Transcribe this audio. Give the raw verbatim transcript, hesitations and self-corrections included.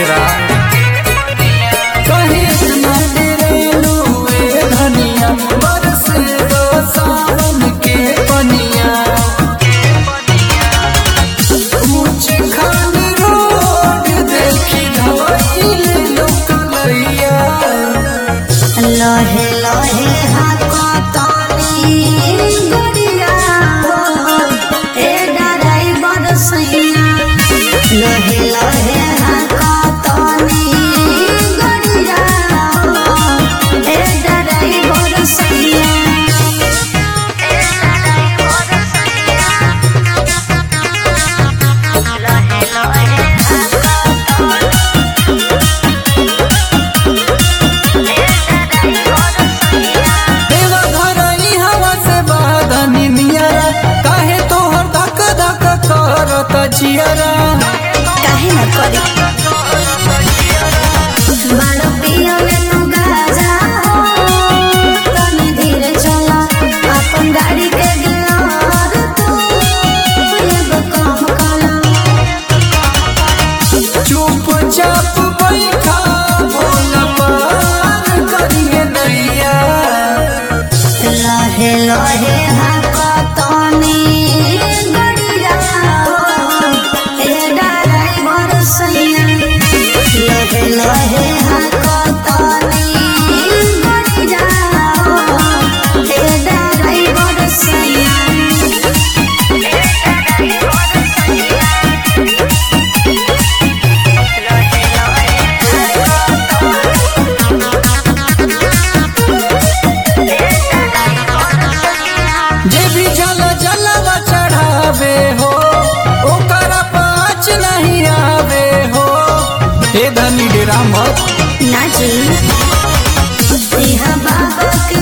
करा कहीं इतना डरेलू ए धनिया बरसे दो सावन के पनिया ऊंची खान रोड देखी धोइले लोकलैया लहे लहे हाको तानी गरिया ए ड्राइवर सैया लहे लहे हाको तानी गरिया ए ड्राइवर सैया ए ड्राइवर सैया लहे लहे देवा घरई हवा से बादनी मियारा काहे तोहर धक धक करत जियरा काहे न करी बारो पिया में तू गाजा हो तनी धीरे चला अपन गाड़ी के गिलार तू एगो काम कला चुपचाप बैठा भोला पार करिए नैया लहे लहे हाको तनी गरिया ए ड्राइवर सैया लहे लहे हाको तनी गरिया ए ड्राइवर सैया जे भी जल जलवा चढ़ावे हो ओकरा पाँच नहीं आवे हो हे धनी डेरा मत नाची बाबा के